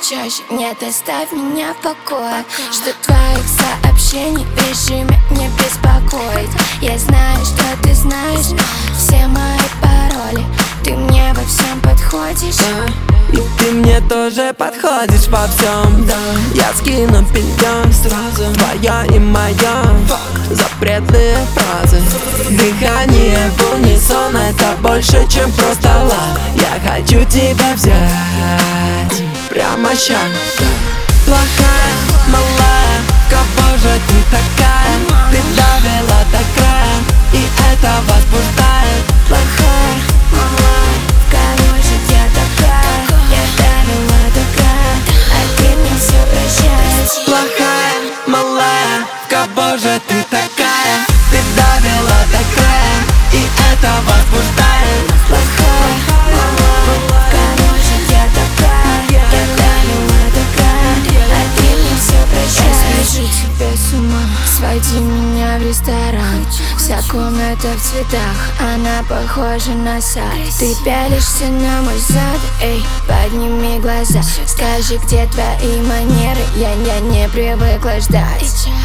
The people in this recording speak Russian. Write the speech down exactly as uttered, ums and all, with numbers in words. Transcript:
чаще. Нет, оставь меня в покое. Что твоих сообщений в режиме не беспокоит. Я знаю, что ты знаешь все мои пароли. Ты мне во всем подходишь, да. И ты мне тоже подходишь во всем, да. Я скину белье сразу, твоя и моя. Запретные фразы, дыхание в унисон, это больше, чем просто лав. Я хочу тебя взять прямо ща. Плохая, малая, кого же ты такая? Ты довела до края, и это возбуждает. Плохая, малая, кого же я такая? Я довела до края, а ты мне все прощаешь. плохая, малая, кого же ты такая? Ты довела до края, и это возбуждает. Плохая, малая, кого же я такая? Я довела до края, а ты мне все прощаешь. Свяжу тебя с ума, своди меня в ресторан. Вся комната в цветах, она похожа на сад. Ты пялишься на мой зад, эй, подними глаза. Скажи, где твои манеры, я, я не привыкла ждать.